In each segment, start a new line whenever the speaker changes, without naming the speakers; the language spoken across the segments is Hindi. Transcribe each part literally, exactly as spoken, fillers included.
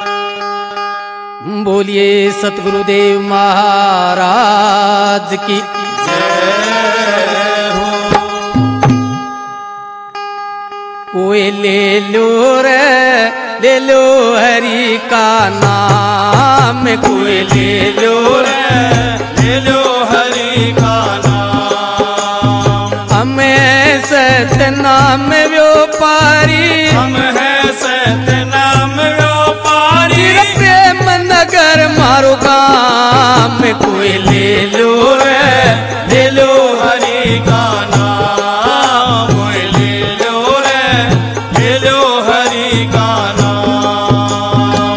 बोलिए सतगुरुदेव महाराज की
जय हो।
कोई ले लो रे ले लो हरि का नाम, कोई ले लो रे
ले लो हरि का नाम।
हमें सत्य नाम व्यापारी,
हम है सत्य नाम व्यापारी।
प्रेम नगर मारो गाम, कोई ले लो रे
ले लो हरि का नाम। कोई ले लो रे ले लो हरि का नाम।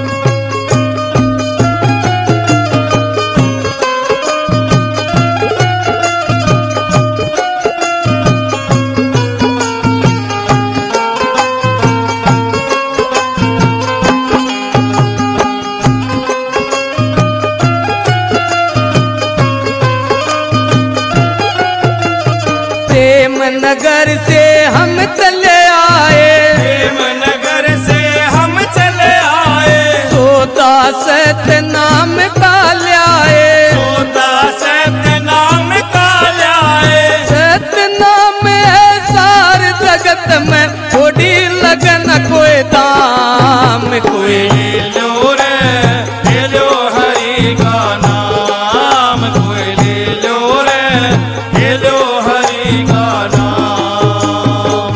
प्रेम नगर से हम चले आए,
प्रेम नगर से हम चले आए।
सोता सत्य नाम का ल्याए,
सोता सत्य नाम का ल्याए।
सत्य नाम है सार जगत में, थोड़ी लगन कोई दाम, कोई
ले लो रे ले लो हरि का नाम। कोई ले लो रे ले लो हरि का नाम।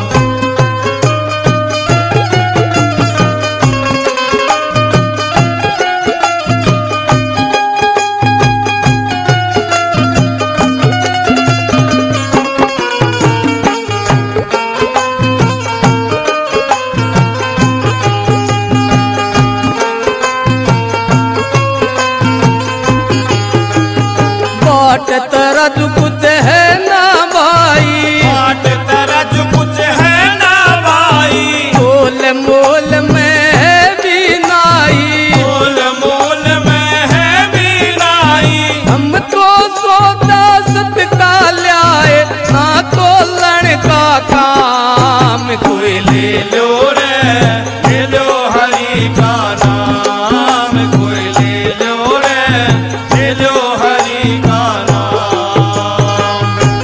बाट तरज कुछ है ना भाई,
बाट तरज कुछ है ना भाई।
मोल मोल में है बीनाई,
मोल मोल में है बीनाई।
हम तो सोता सत्य का ल्याए, ना तो लड़ का काम, कोई ले
ले लो रे ले लो हरि का नाम। कोई ले लो रे ले लो हरि का नाम।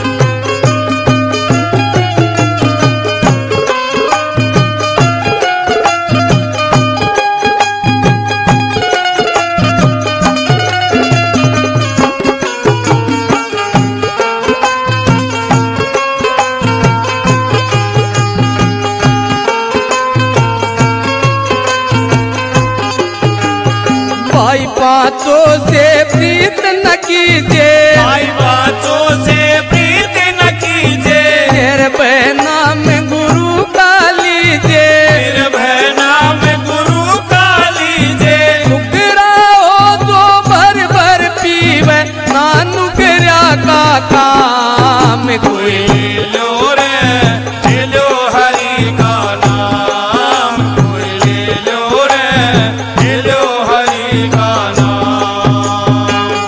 भाई पाँचों से प्रीत न कीजिए,
भाई बातों से प्रीत न कीजिए।
मेरे बहना में गुरु का लीजिए,
फिर बहना में गुरु का लीजिए।
सुगरा हो जो भर भर पीवे, नानु गिरा का काम, कोई
ले लो रे ले लो हरि का नाम। कोई ले लो रे ले लो हरि का नाम।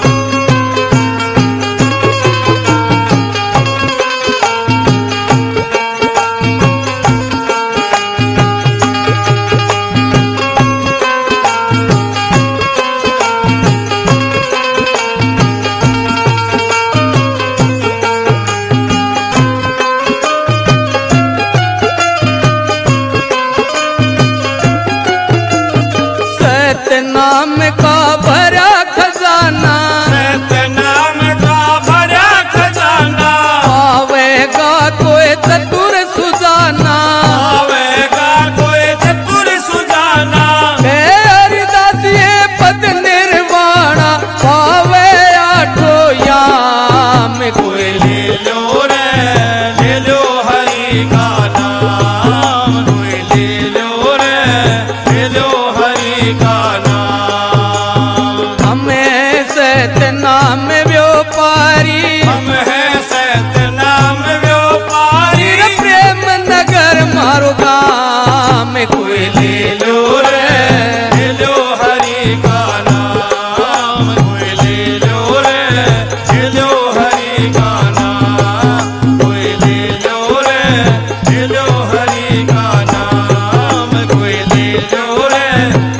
सत्य नाम का भरा खजाना,
सत्य नाम का भरा खजाना।
पावेगा कोई चतुर सुजाना,
आवेगा कोई चतुर सुजाना।
हे हरिदास ये पद निर्वाणा, पावे आठो याम, कोई
ले लो रे ले लो हरि का नाम। कोई ले लो रे ले लो हरि का नाम।
हमें सत्य नाम व्यापारी,
हम है सत्य नाम व्यापारी।
प्रेम नगर मारो गाम, कोई ले लो रे
ले लो हरि का नाम। कोई ले लो रे ले लो हरि का नाम। कोई ले लो रे ले लो हरि का नाम। कोई ले लो रे